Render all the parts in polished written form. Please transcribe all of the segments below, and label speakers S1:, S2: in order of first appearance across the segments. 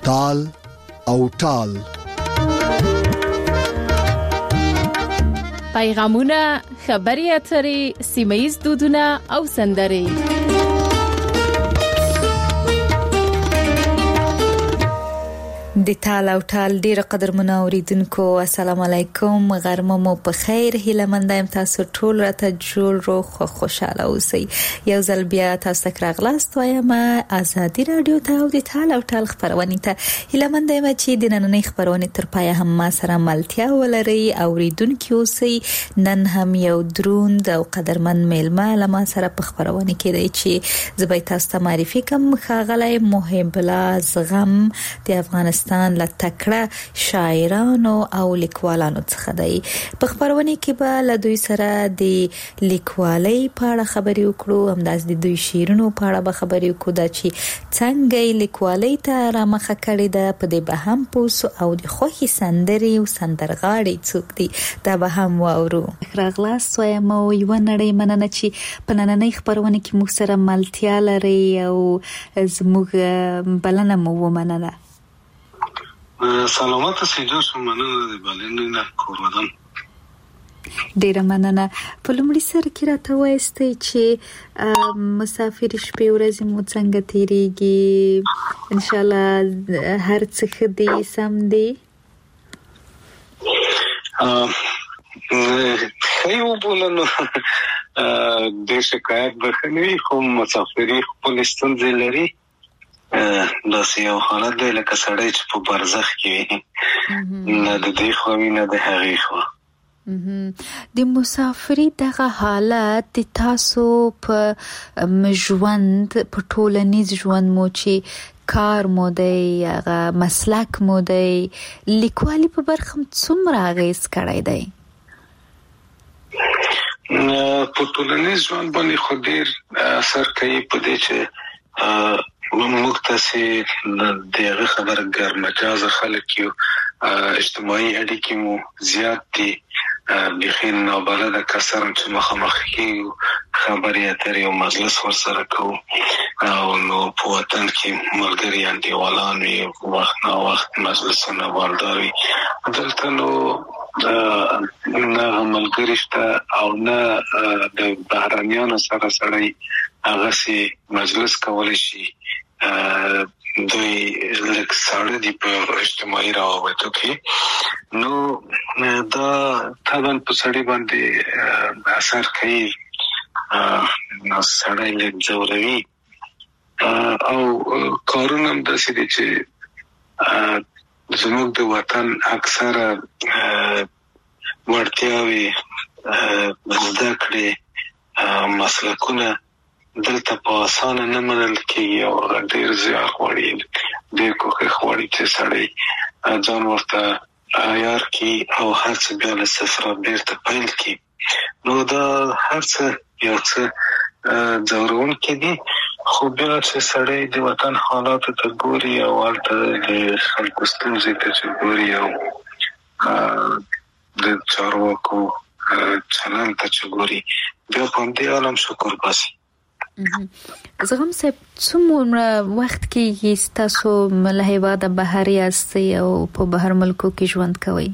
S1: تال او ټال.
S2: پیغامونه، خبري اترې، سیمه‌ییز دودونه او سندرې.
S3: د تال او ټال ډیر قدرمن اوریدونکو، السلام علیکم، غرمه مو په خیر. هیله مند یم تاسو ټول راته جوړ روغ او خوشاله اوسئ. یو ځل بیا تاسو ته راغلاست وایم آزادي رادیو ته او د تال او ټال خبرونه ته. هیله مند یم چې د نننۍ خبرونه تر پای هم ما سره ملتیا ولري. اوریدونکو اوسئ، نن هم یو دروند او قدرمن میلمه لما سره په خبرونه کې دی چې زبې تاسو ته معرفي کوم. ښاغلی محب الله زغم د افغانستان له تکړه شاعرانو او لیکوالانو څخه دی. په خبرونه کې به له دوی سره د لیکوالۍ په اړه خبرې وکړو، همداس د دوی شعرونو په اړه به خبرې وکړو، دا چې څنګه لیکوالۍ ته رامخه کړې ده، په دې به هم پوسو او د خوښي سندرې او سندرغاړي څوک دي دا به هم واورو. راغلاست وایم او یو نړۍ مننه چې په نننۍ خبرونه کې موږ سره ملتیا لري او زموږ بلنه مو ومنله.
S4: سلامات سیدو شو، مننه د بلنې نه کوردم.
S3: ډیره مننه. په لومړي سر کې راته وایستئ چې مسافر شپې ورځې مو څنګه تیریږي؟ ان شاء الله هر څه ښه دي، سم دي؟
S4: خیو بولنو د شکایت بخنوي، خو مسافري خپل ستونزې لري. داسې یو حالت دی لکه سړی چې په برزخ کې وي، نه د دې خوا وي نه د هغې خوا.
S3: د مسافري دغه حالت د تاسو په ژوند، په ټولنیز ژوند مو چې کار مو دی، هغه مسلک مو دی، لیکوالي په برخه څومره اغېز کړی دی؟
S4: په ټولنیز ژوند باندې خو ډېر اثر کوي، په دې چې موږ تاسې دغه خبره ګرمجاز خلک یو، اجتماعي اړیکې مو زیات دي، بخیر نابلده کسان چې مخامخ کیږو، خبرې اترې او مجلس ورسره کوو، او نو په وطن کې ملګري انډیوالان وي، وخت نا وخت مجلسونه والدار وي. دلته نو نه ملګري شته او نه د بهرنیانو سره سړی هغسې مجلس کولی شي. دوی لږ ساړه دي په اجتماعي روابطو کې، نو دا طبعا په سړي باندې اثر کوي، نو سړی لږ ځوروي. او کارونه هم داسې دي چې زموږ د وطن اکثره وړتیاوې، زده کړې، مسلکونه دلته په اسانه نه منل کېږي او ډېر زیار غواړي، ډېر کوښښ غواړي چې سړی ځان ورته عیار کړي او هر څه بیا له صفره بېرته پیل کړي. نو دا هر څه یو څه ځوروونکي دي، خو بیا چې سړی د وطن حالاتو ته ګوري او هلته د خلکو ستونزې ته چې ګوري او د چارواکو چلند ته چې ګوري، بیا په همدې عالم شکر باسي.
S3: زغم صاحب، څومره وخت کې تاسو له هیواده بهر یاستئ او په بهر ملکو کې ژوند کوئ؟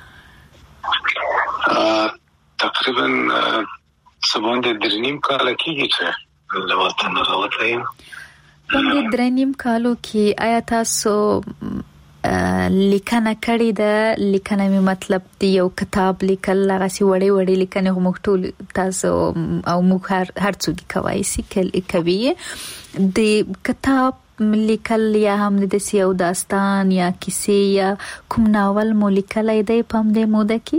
S4: تقریبا سبان د 3.5 کال کېږي چې له وطن راوتلی یم.
S3: په دې 3.5 کالو کې آیا تاسو لیکنه کړې ده؟ لیکنه می مطلب دی یو کتاب لیکل، هغه سی وړي وړي لیکنه موږ ټول تاسو او موږ هر څوک کوي سي کوي. د کتاب لیکل یا هم د یو داستان یا کیسې یا کوم ناول مو لیکلای دی په دې موده کې؟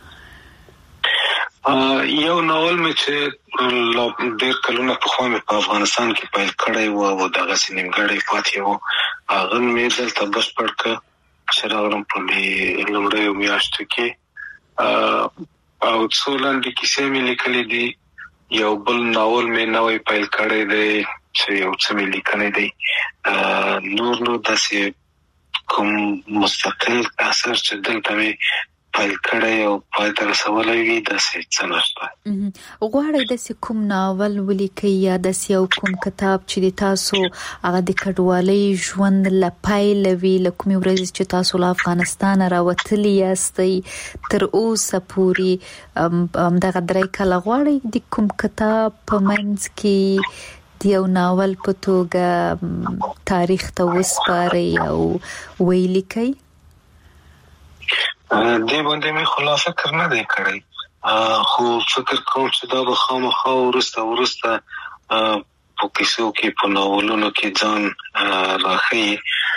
S4: یو ناول مې چې ډېر کلونه پخوا مې په افغانستان کې پیل کړی و او دغسې نیمګړی پاتې و، هغه مې دلته بشپړ کړ چې راغلم په لومړیو میاشتو کې. او څو لنډې کیسې مې لیکلې دي، یو بل ناول مې نوی پیل کړی دی چې یو څه مې لیکلی دی. نور نو داسې کوم مستقل اثر چې دلته مې پایل کړی او پای ته رسولی وي داسې څه نشته.
S3: غواړئ داسې کوم ناول ولیکئ یا داسې یو کوم کتاب چې د تاسو هغه د کډوالۍ ژوند له پیله وي، له کومې ورځې چې تاسو له افغانستانه راوتلي یاستئ تر اوسه پورې همدغه 3 کاله، غواړئ د کوم کتاب په منځ کې د یو ناول په توګه تاریخ ته وسپارئ او ولیکئ؟
S4: دې باندې مې خلاصه فکر نه دی کړی، خو فکر کوم چې دا به خامخا وروسته په کیسو کې په ناولونو کې ځان راښیي.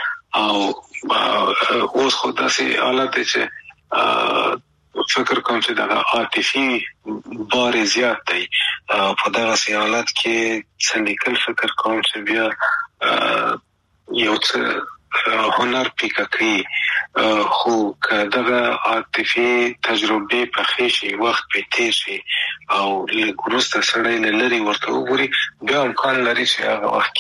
S4: او اوس خو داسې حالت دی چې فکر کوم چې دا عاطفي بار زیات دی. په دغه حالت کې څه لیکل فکر کوم چې بیا یو څه هنر پیکه کوي، خو که دغه عاطفي تجربه په خېشي وخت په تیر شي او لږ وروسته سړی له لرې ورته وګوري، بیا امکان لري چې هغه وخت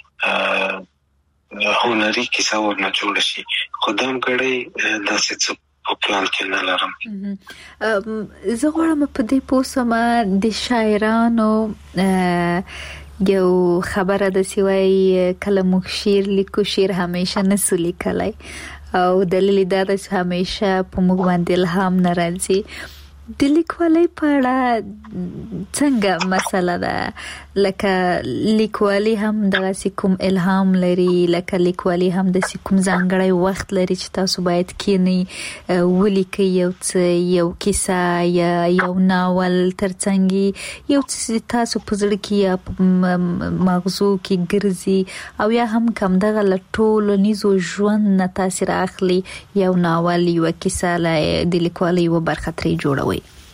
S4: کې هنري کیسه ورنه جوړه شي. خو دا همګړی داسې څه په پلان کې نه لرم.
S3: زه غواړم په دې پوه شم د شاعرانو یو خبره د سیوای کله موږ شعر لیکو، شعر همیشه نسو لیکلای او دلیل دا ده چې همیشه په موږ باندې الهام نه راځي. د لیکوالۍ په اړه څنګه مسله ده؟ لکه لیکوالي هم دغه کوم الهام لري، لکه لیکوالي هم د کوم ځانګړی وخت لري چې تاسو باید کینی ولیکئ یو کیسه یا یو ناول، ترڅنګ یو څه تاسو په زړه کې یا مغزو کې ګرځي او یا هم کم دغه ټولنیزو ژوند نه تاثیر اخلي، یو ناول یو کیسه د لیکوالۍ یو برخه ترې جوړوي.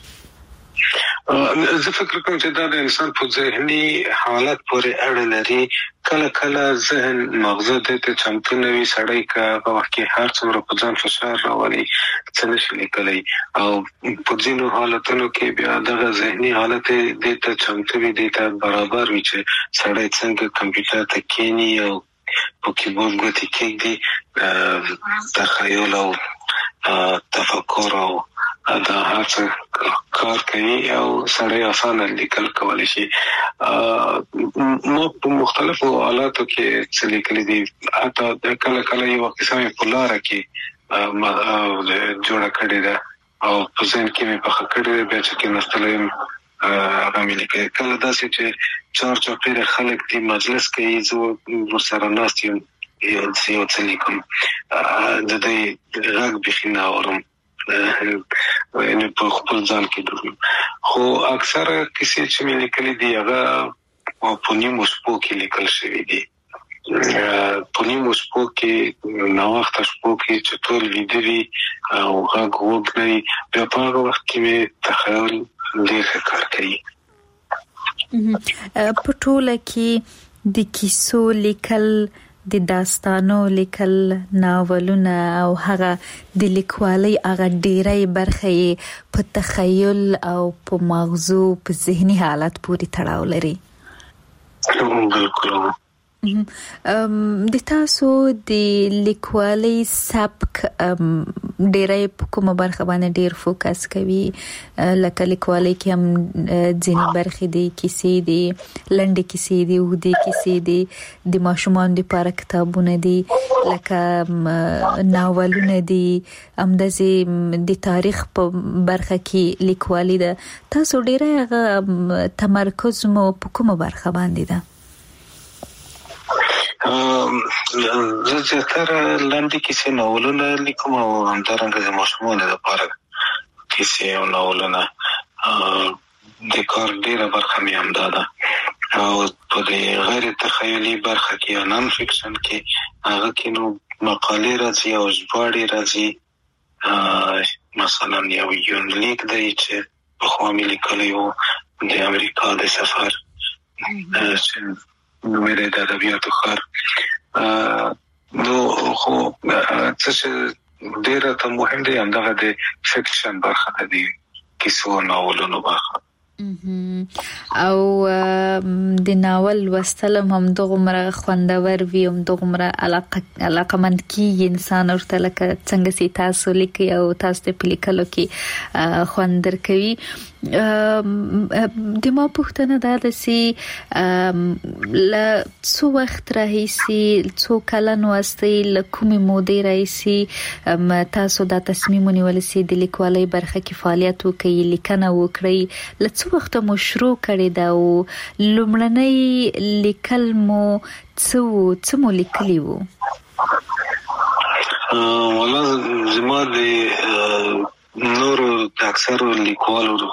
S4: زه فکر کوم چې دا د انسان په ذهني حالت پورې اړه لري. کله ذهن مغزه ته چمتو نه وي، سړی که هغه وخت کې هر څومره په ځان فشار راولي څه نشي لیکلی، او په ځینو حالتونو کې بیا دغه ذهني حالت دې ته چمتو وي، دې ته برابر وي چې سړی څنګه کمپیوټر ته کینی او په کیبورډ ګوتې کېږدي، تخیل او تفکر او دا هڅه کار کوي او سړی آسانه لیکل کولی شي. ما په مختلفو حالاتو کې څه لیکلي دي، حتی کله یو کیسه مې په لاره کې جوړه کړې ده او په ذهن کې مې پخه کړې ده، بیا چې کېناستلی یم هغه مې لیکلي. کله داسې چې چارچاپېره خلک دي مجلس کوي، زه ورسره ناست یم یو څه لیکم، د دوی غږ بیخي نه اورم، یعنې په خپل ځان کې ډوب یم. خو اکثره کیسې چې مې لیکلي دي هغه په نیمو شپو کې لیکل شوي دي. په نیمو شپو کې، ناوخته شپو کې چې ټول ویده وي او غږ وږ نه وي، بیا په هغه وخت کې مې تخیل ډېر ښه کار کوي.
S3: په ټوله کې د کیسو لیکل، د داستانو لیکل، ناولونه او هغه د لیکوالۍ هغه ډیری برخه په تخیل او په مغزو په ذهني حالت پورې تړاو لري.
S4: بالکل.
S3: د تاسو د لیکوالۍ سبک ډیری په کومه برخه باندې ډیر فوکس کوي؟ لکه لیکوالۍ کې هم ځینې برخې دي، کیسې دي، لنډې کیسې دي، اوږدې کیسې دي، د ماشومانو لپاره کتابونه دي، لکه ناولونه دي، همداسې د تاریخ په برخه کې لیکوالي ده. تاسو ډیری هغه تمرکز مو په کومه برخه باندې ده؟
S4: زه زیاتره لنډې کیسې، ناولونه لیکم او همدارنګه د ماشومانو لپاره کیسې او ناولونه. د کار ډېره برخه مې همدا ده. او په دې غیر تخیلي برخه کې یا نان فکشن کې، هغه کې نو مقالې راځي او ژباړې راځي. مثلا یو یونلیک دی چې پخوا مې لیکلی و د امریکا د سفر، نومېده د ادبیاتو ښار. نو خو څه چې ډېره ته مهم دی همدغه د فکشن برخه ده، د کیسو ناولونو برخه.
S3: او د ناول وستلم هم دغه خوندور وي هم دغه علاقمند کی انسان ورته لکه څنګه سي تاسو لیکي او تاسو په لیکلو کې خوندر کوي. د ما پوښتنه ده چې ل څو وخت راهیسي څو کلن واستي لکومي مودې راهیسي تاسو دا تصمیم ونیول سي د لیکوالۍ برخه کې فعالیت وکړئ لیکنه وکړئ ل څو وخت مو شروع کړی دا او لومړنۍ لیکل مو څه مو لیکلی وو؟
S4: والله زما د نور اکثر لیکوالو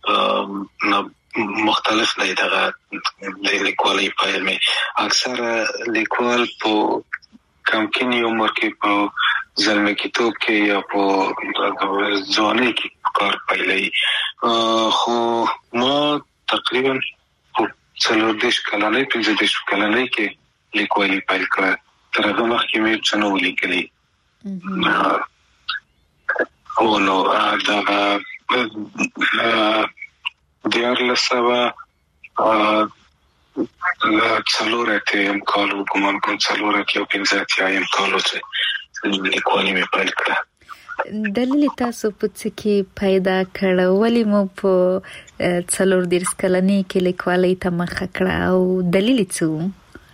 S4: مختلف نه دغه د لیکوالۍ په مې اکثر لیکوال په کمکینی عمر کې په زلمه کتاب کې یا په ځوانۍ کې کار پیلای خو ما تقریبا په 40 کلنۍ کې لیکوالۍ پیل کړه تر هغه وخت کې مې څه نو لیکلي او نو دا دیارلسوا څلورته ام کالو کوم څلورته او پنځه یم کالو چې لیکوالۍ مې پیل کړه.
S3: دلیل تاسو په څه کې پیدا کړ ولی مو په 40 کلنۍ کې لیکوالۍ ته مخه کړه او دلیل څه؟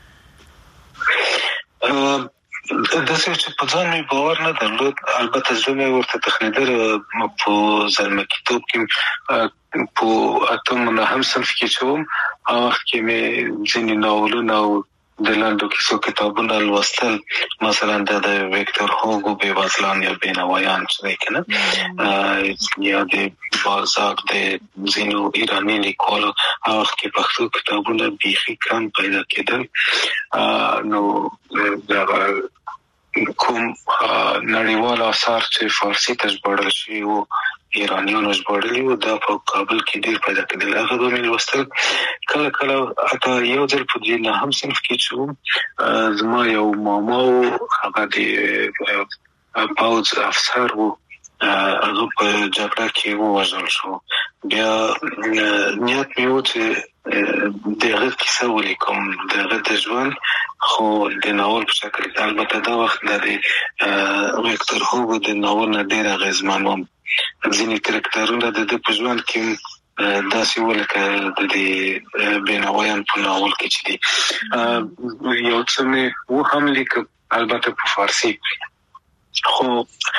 S4: د څه چې په ځان مې باور نه درلود البته زه مې ورته تخنیدل په زلمه کتاب کې په اتم نه هم صنف کې شوم او وخت کې مې ځینې ناولونه او د لاندو کیسو کتابونه لوستل مثلا د ویکتور هوګو بېوزلان یا بېنوایان چې کنه یا د بازار د ځینو ایرانی لیکوالو هغه کې پښتو کتابونه بیخي کم پیدا کېدل نو دا کوم نړیوال آثار چې فارسی ته ژباړل شوي او ایرانیانو ژباړلي وو دا په کابل کې ډېر پیدا کېدل هغه به مې لوستل کله حتی یو ځل په دې نه هم صنف کې چې زما یو ماما هغه د پوځ افسر وو هغه په جګړه کې ووژل شو بیا نیت مې و چې دغه کیسه ولیکم دغه د ژوند خو د ناول په شکل البته دا وخت د ویکتور هوګو د ناول نه ډېر اغېزمن وم ځینې کرکټرونه د په ژوند کې داسې ولکه د بېنوایان په ناول کې چې دي یو څه مې و هم لیکم البته په فارسی خو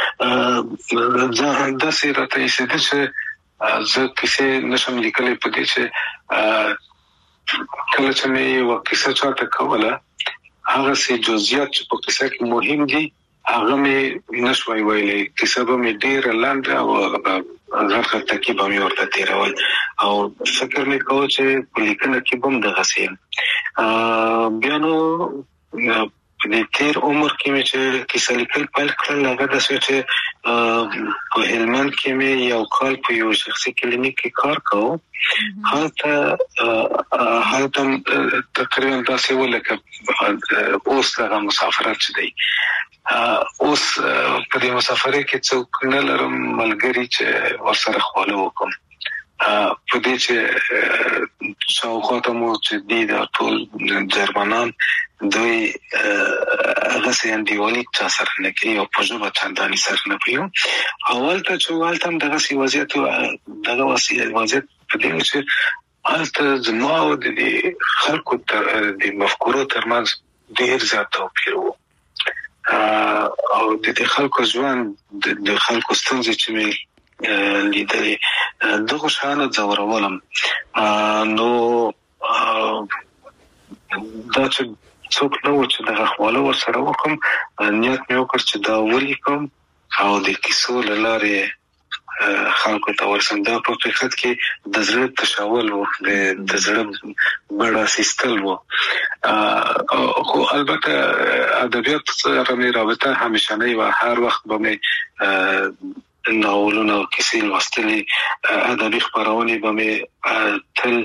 S4: داسې راته ایسېده چې زه کیسې نشم لیکلی په دې چې کله چې مې یوه کیسه چاته کوله هغه سي جزئیات چې په کیسه کې مهم دي هغه مې نشوي ویلي کیسه به مې ډېره لنډه او غرخه ترکیب مې ورته تیرول او فکر مې کوم چې په لیکنه کې به هم دغه سي بیا نو په دې تیر عمر کې مې چې کیسه لیکل پیل کړل هغه داسې چې په هلمند کې مې یو کال په یو شخصي کلینیک کې کار کوم هلته تقریبا داسې ولکه اوس هغه مسافرت چې دی اوس په دې مسافرت کې څوک نه لرم ملګری چې ورسره خواله وکم په دې چې شاوخواته مو چې دي د ټول جرمنان دوی هغه سیندیوالي چا سره نه کوي او په ژبه چنداني سره نه کوي اول ته چې هم دغه سی وضعیت دغه وضعیت په دې چې هلته زما او د خلکو د مفکورو ترمنځ ډېر زیات توپیر و او د خلکو ژوند د خلکو ستونزې چې مې لیدلې دغه شانه ځورولم نو دا چې څوک نو چې دغه خواله ورسره وکم نیت مې وکړ چې دا ولیکم او د کیسو له لارې خلکو ته ورسم دا په حقیقت کې د زړه تشاول و د زړه بڑا سیستل و خو البته ادبیات سره مې رابطه همیشنی و هر وخت به مې ناولونه او کیسې لوستلې ادبي خپرونې به مې تل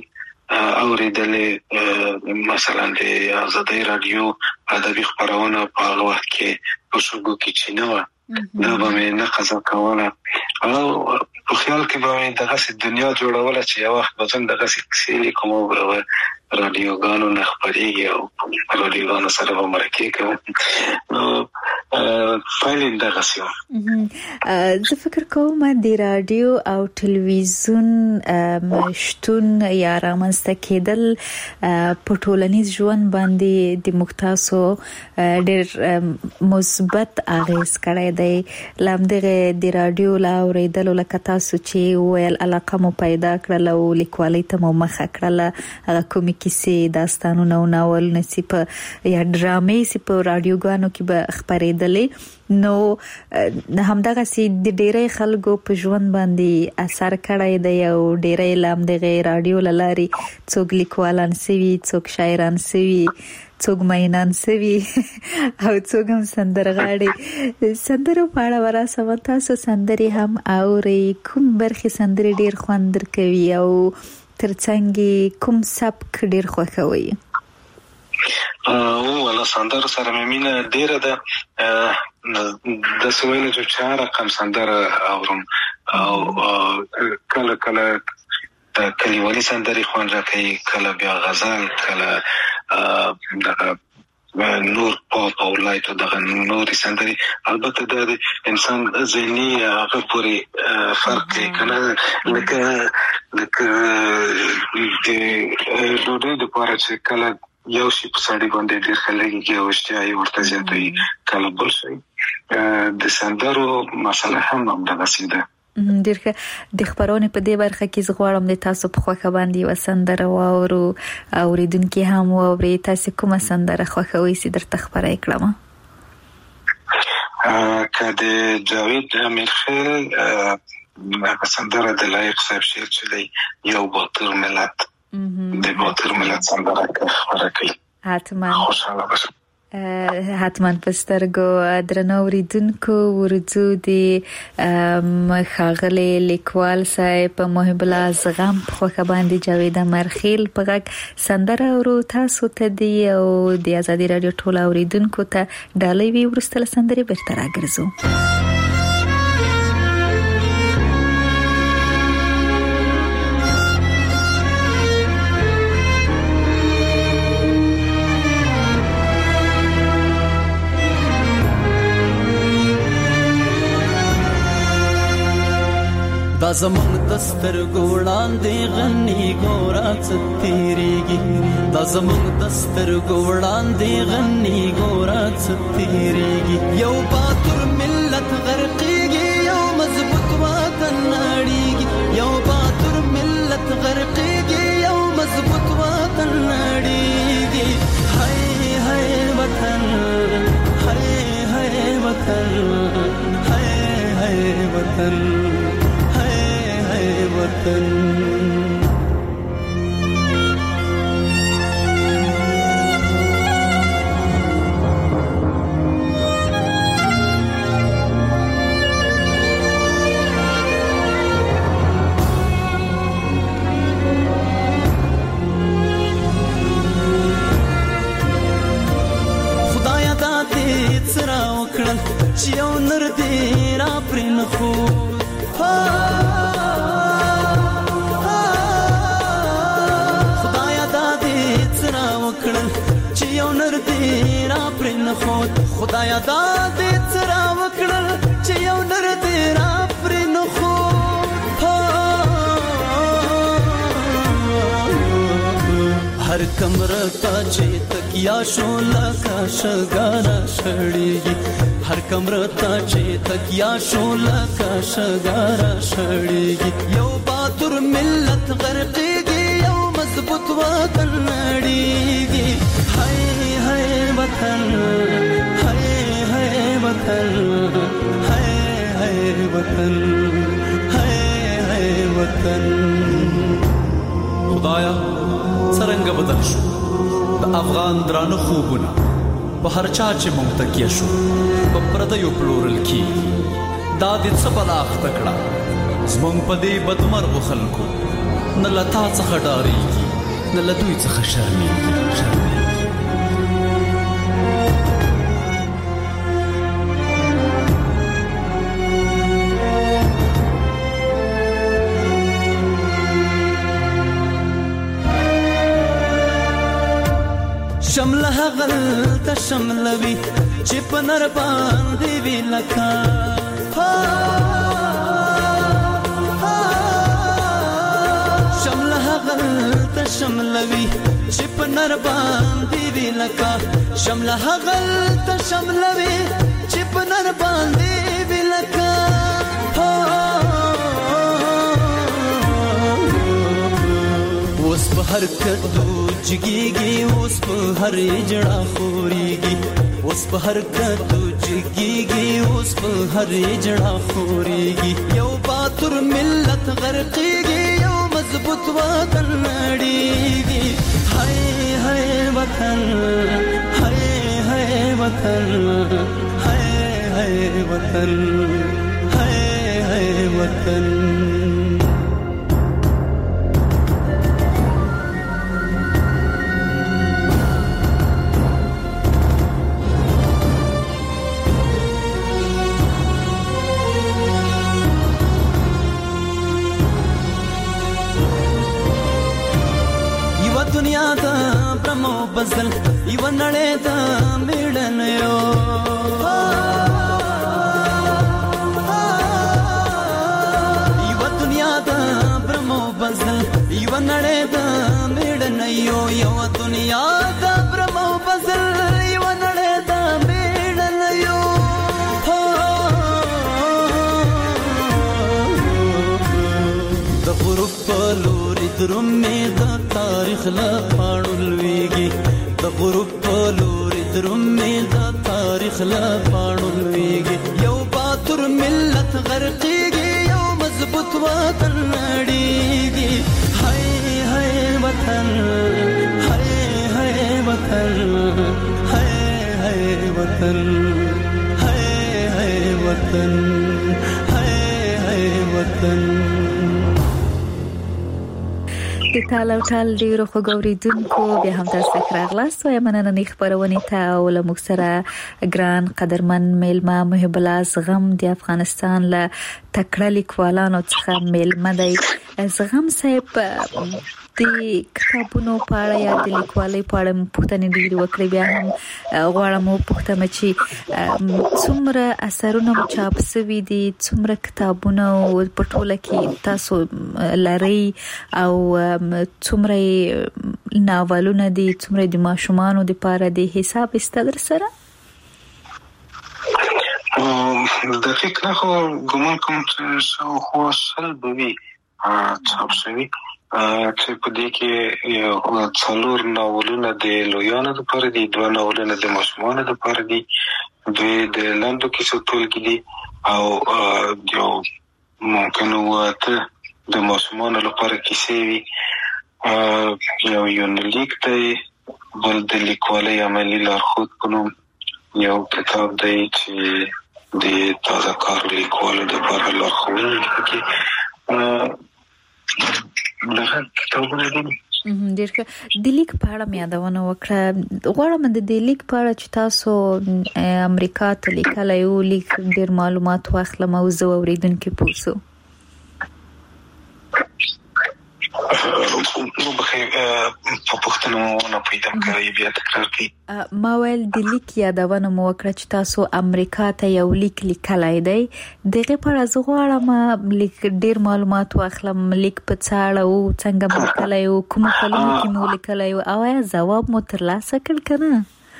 S4: اوریدلې مثلا د آزادۍ رادیو ادبي خپرونه په هغه وخت کې په شګو کې چې نه دا به مې نه قضا کوله او په خیال کې به مې دغسې دنیا جوړوله چې یو وخت به زه دغسې کیسې لیکم او به رادیوګانو نه خپرېږي او رادیوګانو سره به مرکې کوم نو پایله یې دغسې وه.
S3: زه فکر کوم د رادیو او تلویزیون شتون یا رامنځته کېدل په ټولنیز ژوند باندې د موږ تاسو ډېر مثبت اغېز کړی دی. له همدغې د رادیو له اورېدلو لکه تاسو چې ویل علاقه مو پیدا کړله او لیکوالۍ ته مو مخه کړله، هغه کومې کیسې، داستانونه او ناولونه چې په یا ډرامې چې په رادیوګانو کې به خپرېدلې، نو همدغسې د ډېری خلکو په ژوند باندې اثر کړی دی او ډېری له همدغې رادیو له لارې څوک لیکوالان سوي، څوک شاعران سوي، څوک مینان سوي او څوک هم سندرغاړي. سندرو په اړه وراسمه، تاسو سندرې هم اورئ؟ کوم برخې سندرې ډېر خوند درکوي او ترڅنګ کوم سبک ډېر خوښوئ؟
S4: والا سندرو سره مې مینه ډېره ده. داسې ویلی چې هر رقم سندره اورم او کله کله د کلیوالي سندرې خوند راکوي، کله بیا غزل، کله دغه نور پاپ او لایت او دغه نورې سندرې. البته د انسان ذهني هغه پورې فرق کوي که نه، لکه د ډوډۍ دپاره چې کله یو شي په سړي باندې ډېر ښه لګېږي او اشتها یې ورته زیاتوي، کله بل شی. د سندرو مسله هم همدغسې ده.
S3: ډېر ښه. د خپرونې په دې برخه کې زه غواړم د تاسو په خوښه باندې یوه سندره واورو، اورېدونکي هم واوري. تاسې کومه سندره خوښوئ چې درته خپره یې کړمه؟
S4: که د جاوید امیرخیل هغه سندره د لایق صاحب شعر چې دی، یو باتر ملت، د باتر ملت سندره خپره کوي،
S3: حتما
S4: خوشحاله باشم.
S3: حتما په سترګو. درنو اوریدونکو، ورځو د ښاغلي لیکوال صاحب محب الله زغم په خوښه باندې جاوید امیرخیل په غږ سندره اورو. تاسو ته دی او د ازادي رادیو ټول اوریدونکو ته ډالۍ وي. وروسته له سندرې بیرته راګرځو.
S5: دا زمونږ د سترګو وړاندې غني ګوره څه تېرېږي، دا زمونږ د سترګو وړاندې غني ګوره څه تېرېږي. یو باتور ملت غرقېږي، یو مضبوط وطن نړېږي. یو باتور ملت غرقېږي، یو مضبوط وطن نړېږي. هاي هاي وطن، هاي هاي وطن، هاي هاي وطن، وطن. خدایا دا دې څرا وکړل چې یو نر دې را پرې نه خو خدایا دا دې څرا وکړل چې یو نر دې را پرې نه خو. هر کمره ته چې تکیا شو لکه شګاره شړېږي، هر کمره ته چې تکیا شو لکه شګاره شړېږي. یو باتور ملت غرقېږي، یو مضبوط وطن نړېږي. هاي هاي وطن، هاي هاي وطن، هاي هاي وطن، هاي هاي وطن. خدایا څرنګه بدل شو د افغان درانه خوبونه، په هر چا چې مونږ تکیه شو په پردیو پلورل کېږي. دا دې څه بلا اخته کړه زمونږ په دې بدمرغو خلکو، نه له تا څخه ډارېږي، نه له دوی څخه شرمېږي. ته شملوي چې په نر باندې وی لکه شمله هغل ته شملوي چې په نر باندې وی لکه شمله هغل ته شملوي چې په نر باندې وی لکه اوس په هر کدو جګيږي اوس په هر جړه خوريږي اوس په هر کدو جګيږي اوس په هر جړه خوريږي یو باتور ملت غرقيږي یو مضبوط وطن نړيږي هاي هاي وطن هاي هاي وطن هاي هاي وطن هاي هاي وطن دنیا دا برمو بزل یو نړۍ دا میړن یو یو دنیا دا برمو بزل یو نړۍ دا میړن یو یو دنیا دا برمو بزل یو نړۍ دا میړن یو د غروب په لوري درومې د تاریخ لا پاړولويږي د غروب په لوري درومې د تاریخ لا پاړولويږي یو باتور ملت غرقيږي یو مضبوط وطن نړيږي هاي هاي وطن هاي هاي وطن هاي هاي وطن هاي هاي وطن هاي هاي وطن
S3: د تاله ټال ډیرو خوګوریدونکو بیا هم تاسو راغلاست او مننه نه خبرونه ته او له مکسره ګران قدرمن میلمه محب الله زغم د افغانستان له تکړه لیکوالانو څخه میلمه دی زغم صاحب د کتابونو په اړه یا د لیکوالۍ په اړه پوښتنې ډېرې وکړې بیا هم غواړم وپوښتم چې څومره اثرونه چاپ شوي دي څومره کتابونه په ټوله کې تاسو لري او څومره ناولونه دي څومره د ماشومانو لپاره د حساب استدر سره
S4: دقیق نه خو ګومان کوم چې خو سلبوي چاپ شوي چې په دې کې یو څلور ناولونه د لویانو لپاره دي دوه ناولونه د ماشومانو لپاره دي دوی د لاندو کیسو ټولګي دي او یو ممکن وته د ماشومانو لپاره کیسې وي یو یونلیک دی بل د لیکوالۍ عملي لارښود په نوم یو کتاب دی چې د تازه کار لیکوالو لپاره لارښوونه کوي
S3: ډیر د لیک په اړه مې یادونه وکړه غواړم د لیک په اړه چې تاسو امریکا ته لیکلای یو لیک ډیر معلومات واخلم او زه اوریدونکو پوښتنه
S4: نو بخیر په پښتنو نه پیدا کوي بیا تکرار کوي
S3: ما ول د لیک یادونه مو وکړه چې تاسو امریکا ته یو لیک لیکلای دی دغه پر از غواړم لیک ډیر معلومات واخلم لیک په څاړه او څنګه مو لیکلای او کوم کلمې کې مو لیکلای او جواب مو ترلاسه کړ کنه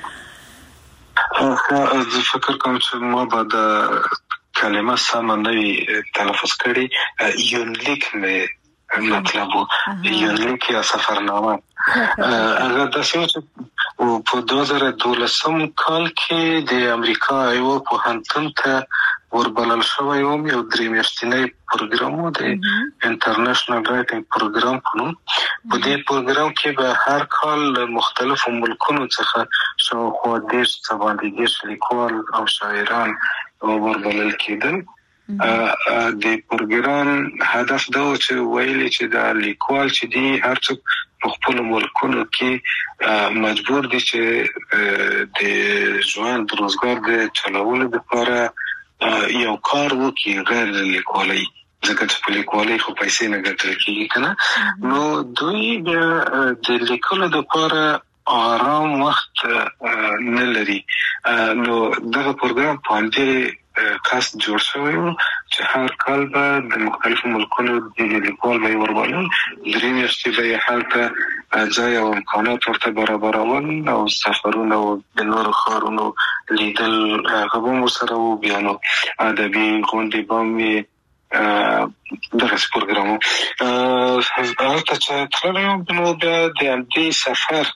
S4: زه فکر کوم چې ما بعد کلمه سم نه تلفظ کړي یونلیک مې مطلب یونلیک یا سفرنامه هغه د سوچ په 2012 کال کې د امریکا یو پوهنتون ته وربلل شوی یو درې میاشتنی پروګرام و د انټرنیشنل رائټینګ پروګرام په نوم په دې پروګرام کې به هر کال مختلفو ملکونو څخه شاوخوا 10 لیکوال او شاعران وربلل کېدل د پروګرام هدف دا و چې ویلي چې د لیکوال چې دی هر څوک په خپل ملکونو کې مجبور دي چې د ژوند روزګار د چلولو لپاره یو کار وکړي غیر لیکوالۍ ځکه چې په لیکوالۍ خو پیسې نه ګټل کېږي کنه نو دوی د لیکلو لپاره آرام وخت نه لري. نو دغه پروګرام په همدې کاست جوړ شوی و چې هر کال به د مختلفو ملکونو د لیکوال به وربلل، درې میاشتې به یې هلته ځای او امکانات ورته برابرول او سفرونه او د نورو ښارونو لیدل هغه به هم ورسره و. بیا نو ادبي غونډې به هم وي، دغسې پروګرام و. هلته چې تللی وم نو بیا د همدې سفر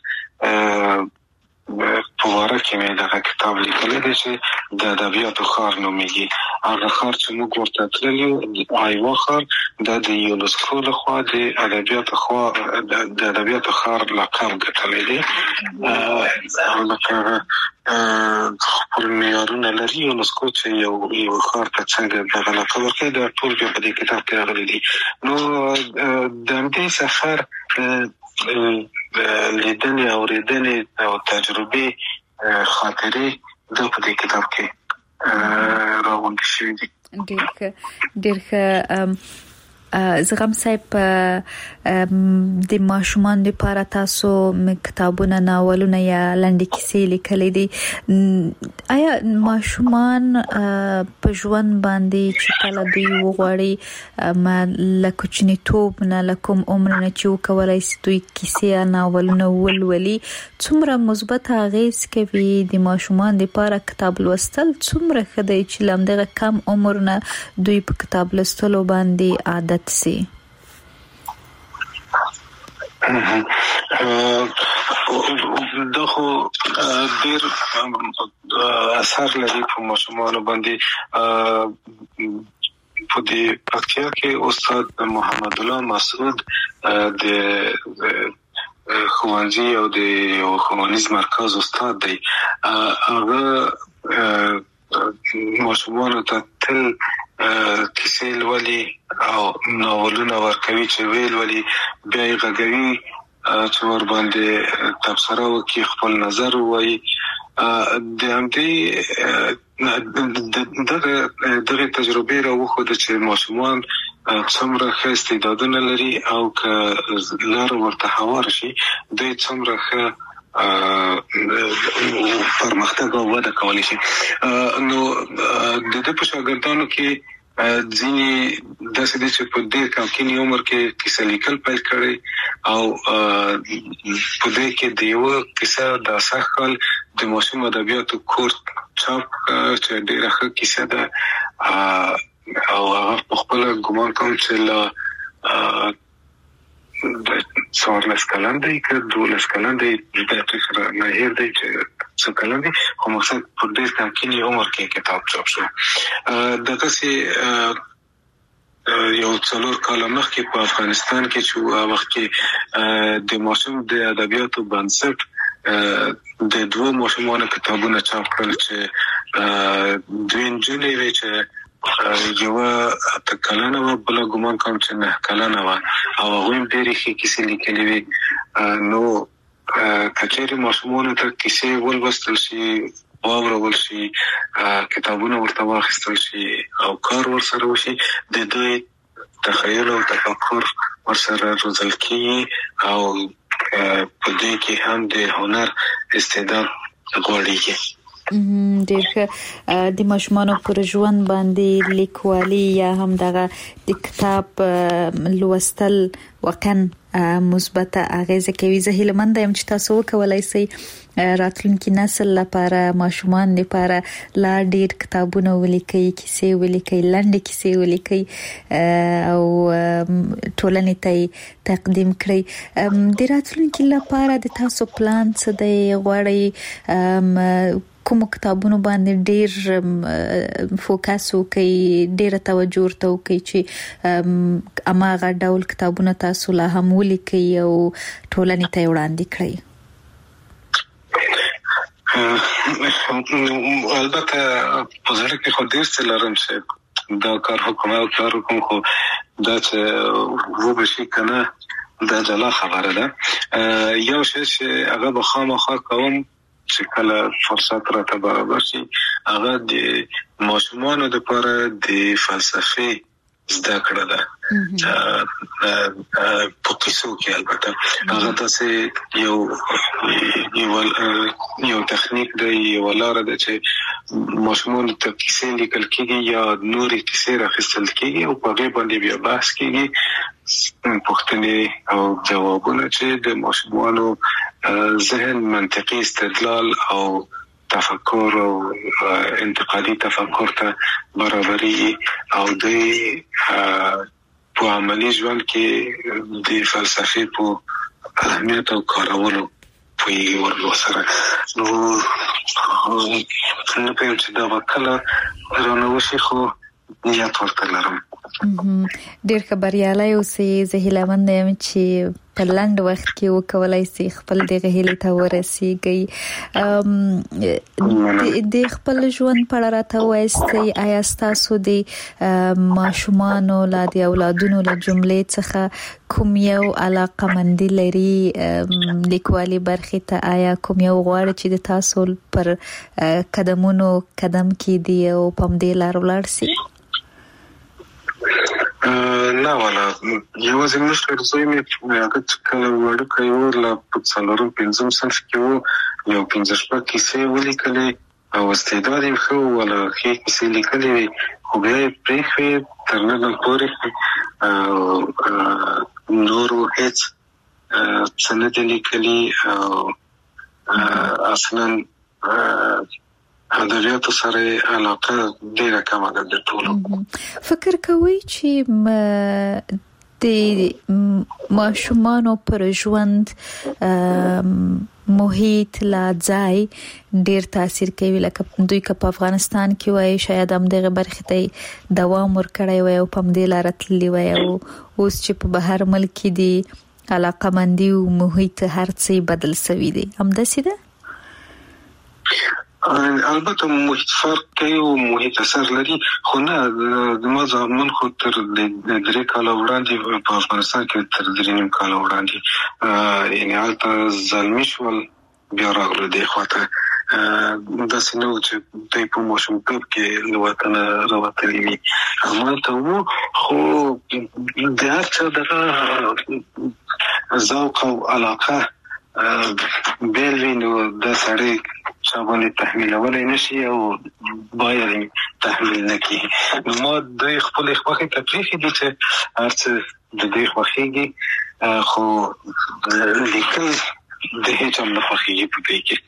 S4: په واره کې مې دغه کتاب لیکلی دی چې د ادبیاتو ښار نومیږي. هغه ښار چې موږ ورته تللي وو، آیوا ښار، دا د یونسکو لخوا د ادبیاتو ښار لقب ګټلی دی. لکه خپل معیارونه لري یونسکو چې یو ښار ته څنګه دغه لقب ورکوي، دا ټول بیا په دې کتاب کې راغلي دي. نو د همدې سفر لیدنې اورېدنې او تجربې خاطرې دا په دې کتاب کې راغونډې شوي دي.
S3: ډېر ښه. زغم صاحب، د ماشومان لپاره تاسو کتابونه، ناولونه یا لنډې کیسې لیکلې دي. آیا ماشومان په ژوند باندې چې کله دوی وغواړي له کوچنیتوب نه، له کوم عمر نه چې وکولای شي دوی کیسې یا ناولونه ولولي، څومره مثبت اغېز کوي د ماشومان لپاره کتاب لوستل؟ څومره ښه دی چې له همدغه کم عمر نه دوی په کتاب لوستلو باندې عادت سي؟
S4: دا خو ډېر اثر لري په ماشومانو باندې. په دې پکتیا کې استاد محمد الله مسعود د ښوونځي او د یو ښوونیز مرکز استاد دی. هغه ماشومانو ته تل کیسې لولي او ناولونه ورکوي چې ویل ولي، بیا یې غږوي چې ور باندې تبصره وکړي، خپل نظر ووایي. د همدې دغه تجربې راوښوده چې ماشومان څومره ښه استعدادونه لري او که لاره ورته هواره شي دوی څومره ښه پرمختګ او وده کولی شي. نو د دې په شاګردانو کې ځینې داسې دي چې په ډېر کمکیني عمر کې کیسه لیکل پیل کړي او په دې کې د یوه کیسه د سږ کال د ماشوم ادبیاتو کورس چاپ چې ډېره ښه کیسه ده او هغه په خپله ګمان کوم چې له 14 کلن دی که 12 کلن دی، د فکر نه هیر دی چې څو کلن دی، خو مقصد په ډېر کمکیني عمر کې کتاب چاپ شو. دغسې یو 4 کاله مخکې په افغانستان کې چې وخت کې د ماشوم د ادبیاتو بنسټ د 2 ماشومانو کتابونه چاپ کړل چې 2 نجونې وې چې یوه 8 کلنه وه، بله ګمان کوم چې 9 کلنه وه او هغوی هم ډېرې ښې کیسې لیکلې وې. نو که چېرې ماشومانو ته کیسې ولوستل شي، واورول شي، کتابونه ورته واخیستل شي او کار ورسره وشي، د دوی تخیل او تفکر ورسره روزل کېږي او په دې کې هم د هنر استعداد غوړېږي.
S3: ډېر ښه. د ماشومانو پر ژوند باندې لیکوالي یا هم دغه د کتاب لوستل واقعا مثبت اغیزه کوي. زه هیله مند یم چې تاسو وکولای شئ راتلونکي نسل لپاره، ماشومان لپاره لا ډېر کتابونه ولیکئ، کیسې ولیکئ، لنډې کیسې ولیکئ او ټولنې ته تقدیم کړئ. د راتلونکي لپاره د تاسو پلان څه دی؟ غواړئ کوم کتابونو باندې ډېر فوکس وکړئ، ډېره توجه ورته وکړئ چې هماغه ډول کتابونه تاسو لا هم ولیکئ او ټولنې ته یې وړاندې کړئ؟
S4: البته په زړه کې خو ډېر څه لرم چې دا کار کار وکړم، خو دا چې وبشي که نه دا جلا خبره ده. یو شی چې هغه به خامخا کوم چې کله فرصت راته برابر شي، هغه د ماشومانو لپاره د فلسفې زده کړه ده. په قصو کې البته هغه تاسو یو تخنیک دی یو لار ده چې ماشومان ته کیسې لیکل کېږي یا نورې کیسې راخیستل کېږي او په هغه باندې بیا بحث کېږي پوښتنې او جوابونه چې د ماشومانو ذهن منطقي استدلال او تفکر او انتقادي تفکر ته برابري او د په عملي ژوند کې د فلسفي په اهمیت او کارولو په ورلو سره نو څنګه په چې دا وکړه رانه وشي خو نیت ورته لرم
S3: ډېر خبريالي اوسې زه هیله مند یم چې په لاند وخت کې وکولای شي خپل دغه هیله ته ورسیږي د خپل ژوند په اړه راته وایستي آیا تاسو د ماشومانو لا د اولادونو له جملې څخه کوم یو علاقمندي لري لیکوالي برخه ته آیا کوم یو غواړي چې د تاسو پر قدمونو قدم کې دی او پم دې لار ولاړ شي
S4: نه ولا یو زموږ زوی مې هغه کله وړوکی و لا په څلورم پنځم صنف کې و یو 15 شپږ کیسې ولیکلې او استعداد یې ښه ولا ښې کیسې لیکلې وې خو بیا یې پرېښې تر ننه پورې نورو هېڅ څه نه دي لیکلي او اصلا ادبیاتو سره علاقه ډیره کمه ده د ټولو
S3: فکر کوي چې د ماشومانو پر ژوند محیط لا ځای ډیر تاثیر کوي لکه دوی که په افغانستان کې وای شاید هم دغه برخه ته دوام ورکړی وای او پم دې لار تللی وای او اوس چې په بهر ملک دي علاقمندي او محیط هر څه بدل شوی دی هم داسې ده
S4: البته محیط فرق کوي او محیط اثر لري خو نه ما زمون خو تر 3 کال وړاندې په افغانستان کې تر 3 کال وړاندې یعنی حالت ظلمي شول بیا راغله دی خواته دا څنګه چې دوی په ماشومتوب کې له وطن راوتلي وي همالته وو خو د هر څه دغه ذوق او علاقه بیل وینو د سړی شابه‌ی تحمیلولای نشي او باید تحمیل نکړي نو ما د خپل خوښه تفریح دي چې هرڅه د دې خوښيږي خو لیکل د هیڅ هم نه خوښيږي په دې کې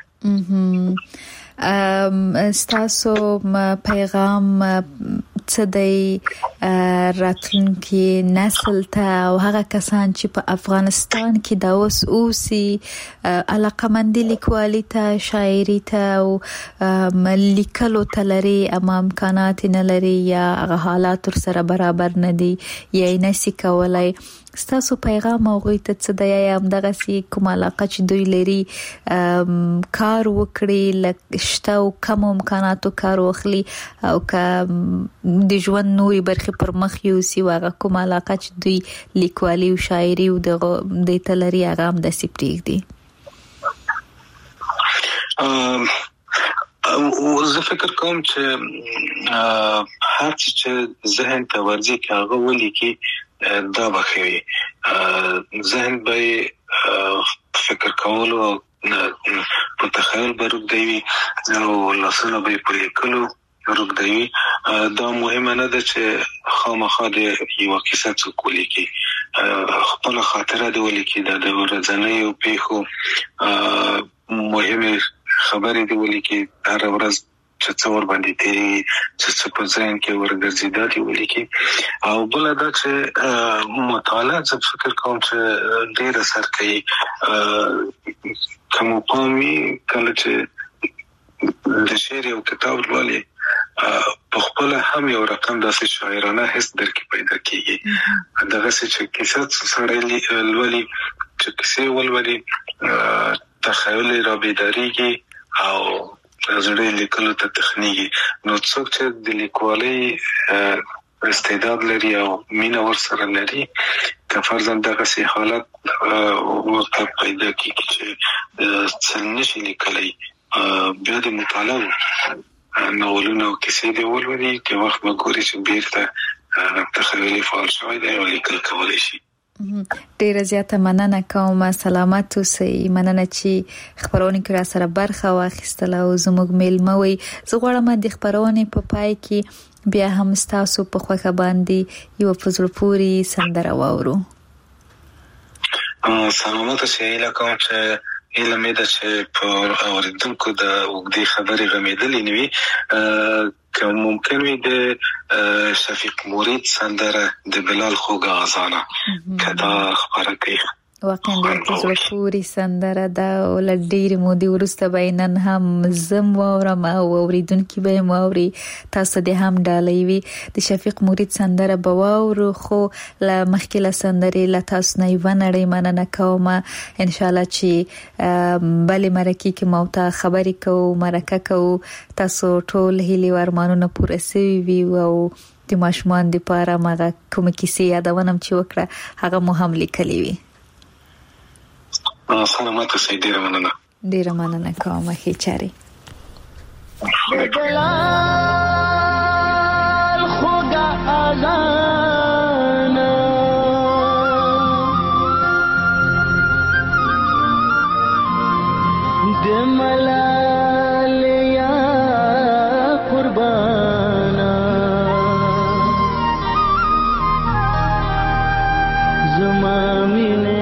S3: ستاسو پیغام څه دی راتلونکي نسل ته او هغه کسان چې په افغانستان کې دا اوسي علاقمندي لیکوالي ته شاعري ته او لیکلو ته لري اما امکانات نه لري یا هغه حالات سره برابر نه دي یا نشي کولای ستاسو پیغام هغه ته څه دی هم دغه سي کوم علاقه چې دوی لري کار وکړي لکشته او کم امکاناتو کار واخلي او که د ژوند نوري برخه پر مخ یو سی واغه کوم علاقه چې دوی لیکوالي او شاعري او د تلري هغه هم د سپریګ دي
S4: او زه فکر کوم چې هر چې ذهن ته ورځي هغه ولي کې دا بخوي ذهن به فکر کولو او په تخیل برود دی او لاسونه به په لیکلو روغدي دا مهمه نه ده چې خامخا د یو کیسه څوک ولیکي خپل خاطره دی ولیکي د ورځنۍ او پیښو مهمه خبرې دی ولیکي هر ورځ چې څور باندې دی چې په ځین کې ورګرځي دی ولیکي او بل دا چې مطالعه زه فکر کوم چې ډېر اثر کوي کوم پامي کله چې د شعر او کتاب ولې په خپل هم یو رقم داسې شاعرانه حس درکې پیدا کیږي دغه چې کیسه سره لولي چې کیسه ولولي تخیل را بیداریږي او زړه لیکلو ته تخنیږي نو څوک چې د لیکوالۍ استعداد لري او مینه ورسره لري که فرضاً دغه سي حالت ورته پیدا کیږي چې څنګه شي لیکلای بیا د مطالعه ناولونه او کیسې دی ولولي چې وخت به ګوري چې بیرته تخیلي فعال شوی دی او لیکل کولای شي.
S3: ډیره زیاته مننه کوم. سلامت اوسئ. مننه چې خبرونه کې را سره برخه واخیستله او زموږ میلمه وي. زه غواړم د خبرونه په پای کې بیا هم تاسو په خوښه باندې یو په زړه پورې سندره واورو.
S4: سلامت اوسئ. لکه چې علم دې چې په اوریدونکو د وګړي خبرې غمیدلې نوي که ممکن وي د شفیق مرید سندره د بلال خوږه اذانه کدا خبره کوي.
S3: واقعا د زړه پورې سندره دا ول ډېر مودې ورسته بینن هم زم واورم او اوریدونکو به موري تاسو د هم ډالۍ وي. د شفیق مرید سندره به واورو خو ل مخکله سندره ل تاسو نه ونړې مننه کوم. ان شاء الله چې بل مرکه کې موته خبرې کوو مرکه کوو تاسو ټول هلي ورمانونه پوره سوي وي او د ماشومان د پاره مغه کوم کیسه یادونم چې وکړه هغه مو هم لیکلې وي.
S4: سلامت اوسئ. ډیره مننه.
S3: ډیره مننه کوم. ښه چاري.
S6: خوږه اذان د ملال یا قربانا زما مینه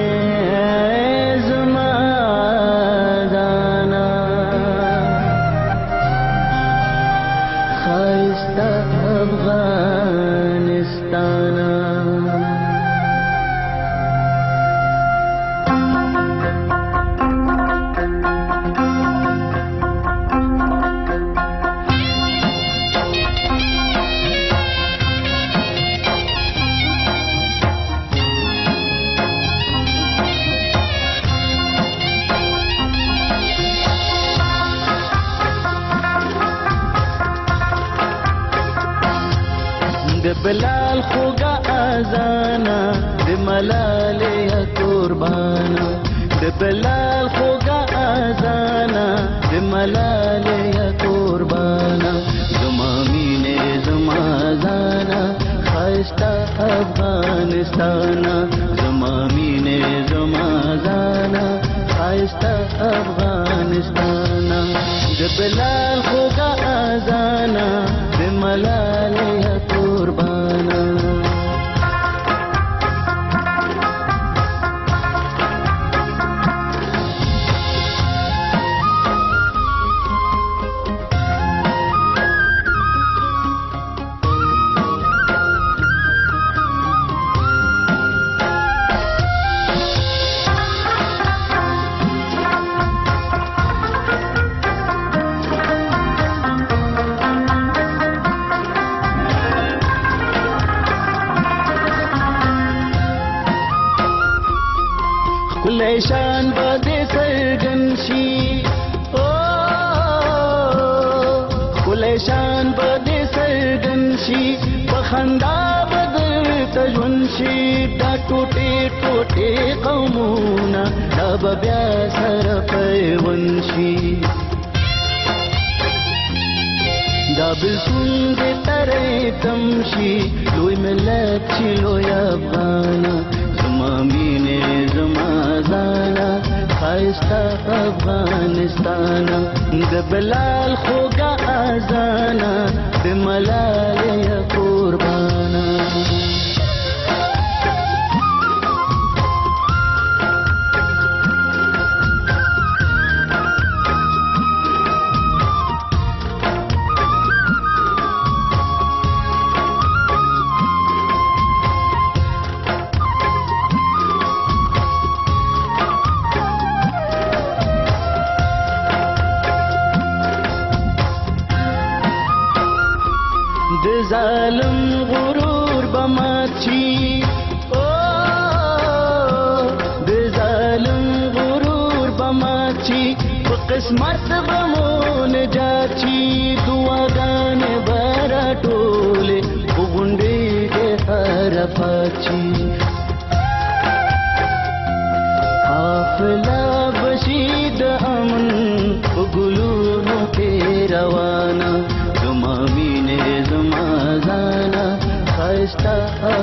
S6: بلال خوږه اذانا د ملال یا قربانا د بلال خوږه اذانا د ملال یا قربانا زما مینه زما زانا خاستا افغانستانا زما مینه زما زانا خاستا افغانستانا د بلال خوږه اذانا د ملال یا قربانا شان بده سرګنشي او کله شان بده سرګنشي بخندا بدر تجونشي دا ټوټه ټوټه قومونه دا بیا سره پیونشي دا بلسون دې ترې تمشي لوی ملت چې لوی افغانا زما مینه زما زانا خاستا افغانستانا د بلال خوږه اذانا د ملال یا قربانا ظالم غرور بماچی او د ظالم غرور بماچی په قسمت بمون جاچی دعاګان برا ټوله وګونډې د حرفاچی حافظه بشید امن وګلونو کې روانه زما مینه زما زانا خاستا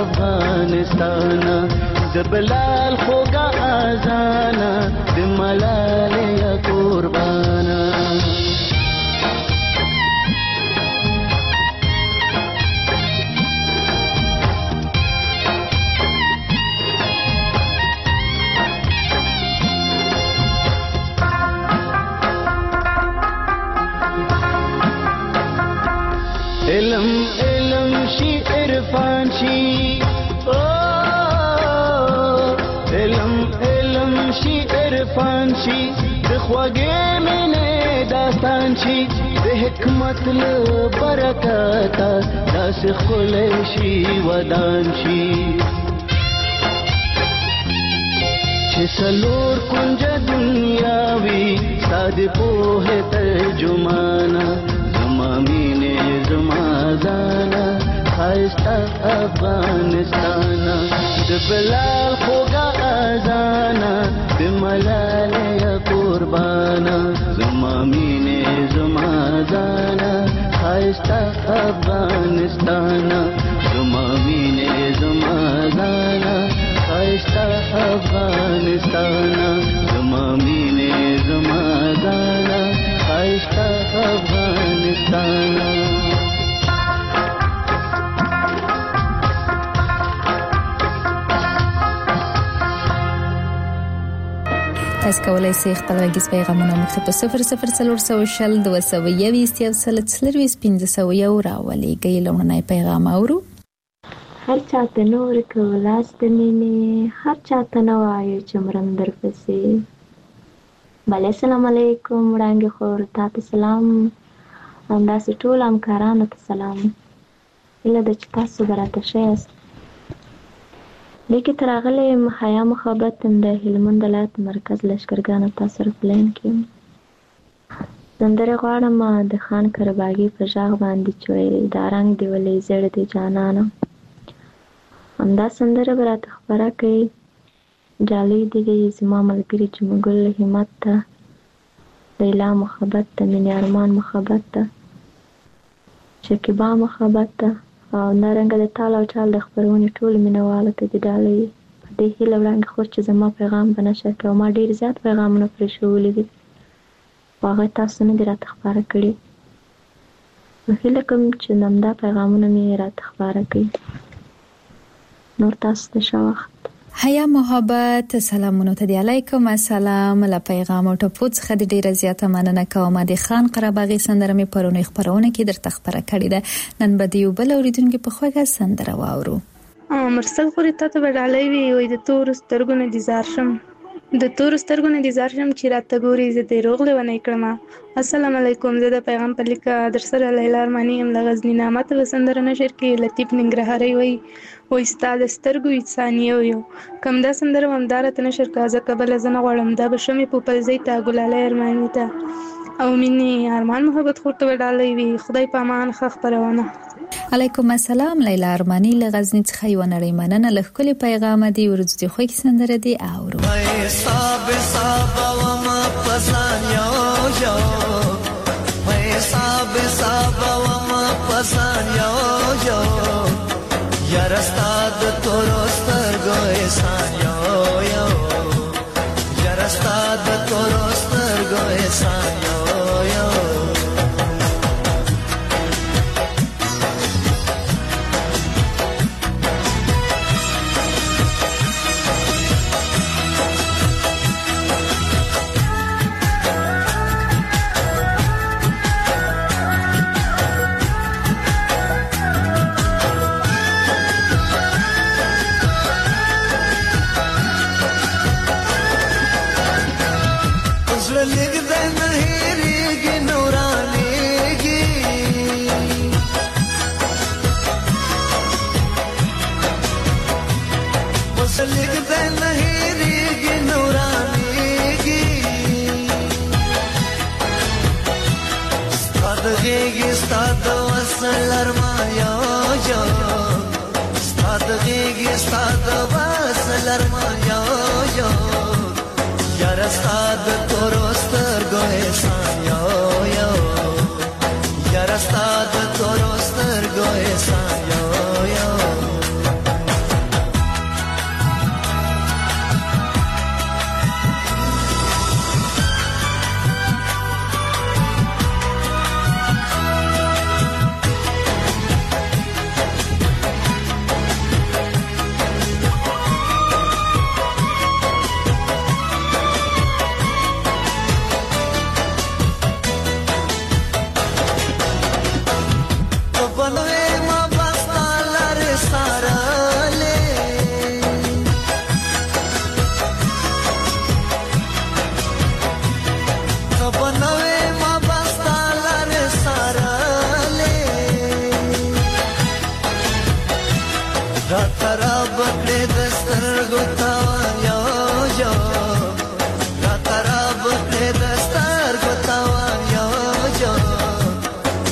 S6: افغانستان د بلال خوګه اذان د ملالۍ قربان علم علم شي عرفان شي علم علم شي عرفان شي د خوږې مینې داستان شي د حکمت له برکته داسې ښکلی شي ودان شي چې څلور کنجه دنیا وي ستا د پوهې ترجمانه زما مینې زما ځانه ښایسته افغانستان د بلال خوږه اذانه د ملالۍ قربانه زما مینې زما ځانه ښایسته افغانستان زما مینې زما ځانه ښایسته افغانستان زما مینې زما ځانه ښایسته افغانستان
S3: تاسو کولای شئ خپل غږیز پیغامونه موږ ته په 00420 222 راولېږئ. لومړنی پیغام اورو.
S7: هر چاته نور کولاس د مینې هر چاته نه وایو چې مرم درپسې. بله السلام علیکم وړانګې خور تاته سلام همداسې ټول همکارانو ته سلام. هیله ده چې تاسو به راته ښه یاست. دې کې ته راغلی یم حیا محبت د هلمند ولایت مرکز لښکرګاه تاسو سره په لین کې یم. سندرې غواړم د خان کرباغي په غږ باندې چې وایي دا رنګ دې ولې زیړ دی جانانه. همدا سندره به راته خپره کوي. جالۍ دې وي زما ملګري جمګل همت ته لیلا محبت ته مینې ارمان محبت ته شکیبا محبت ته او نارنګه د تال او چال د خپرونې ټول مینوالو ته د ډالۍ په دې هیله وړاندې خور چې زما پیغام به نشر کړي او ما ډېر زیات پیغامونه پرې ښوولي دي خو هغه تاسو نه دي راته خپاره کړي. نو هیله کوم چې همدا پیغامونه مې راته خپاره کړي. نور تاسو ته ښه وخت.
S3: حیا محبت سلامونه ته دی. علیکم السلام. له پیغام او ټپو څخه د ډیره زیاته مننه کوم. د خان قرباغي سندره مې پرونی خبرونه کې درته خبره کړې ده. نن به دیو بل اوریدونکو په خوږه سندره واورو.
S8: مرسل خوري ته به ډالۍ وي وي د تور سترګو نه ديزار شم د تور سترګو نه ديزار شم چې راته ګوري زه دې روغله ونی کړم. السلام علیکم. زه د پیغام په لیکه در سره لیلا ارمانی ام د غزنی نامه ته سندره نشر کې لطیف ننګرهاري وي و استاد سترګو انسانیو یو کوم دا سندره همدار ته نشر کازه قبل زنه غړم دا بشمه په پلزی تا ګلاله ارمانی ته او مني ارمان محبت خورته وډالې وي. خدای پامان خخ پرونه.
S3: علیکم السلام. لیلا ارمانی له غزنی څخه یو نړۍ مننه له خپل پیغام دی ورځ دی خو کې سندره دی اورو.
S9: حساب حساب و ما پسان یو یو حساب حساب و ما پسان یو یو یار استاد تورستر گو احسان یو یو یار استاد تورستر گو احسان یو یو